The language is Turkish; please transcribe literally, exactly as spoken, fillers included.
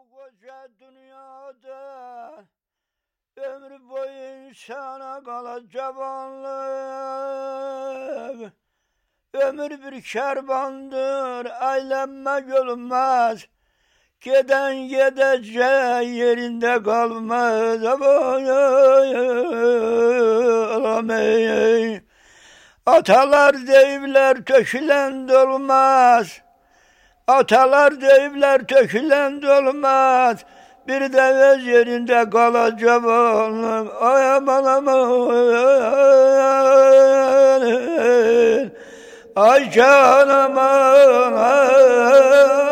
koca dünyada ömür boyu insana kalacak varlık. Ömür bir kervandır, eğlenmek olmaz. Geden gideceği yerinde kalmaz. Atalar deyivler tökülen dolmaz. Atalar deyivler tökülen dolmaz. Bir de öz yerinde kalacak oğlum. Ay aman aman. Ay canım aman.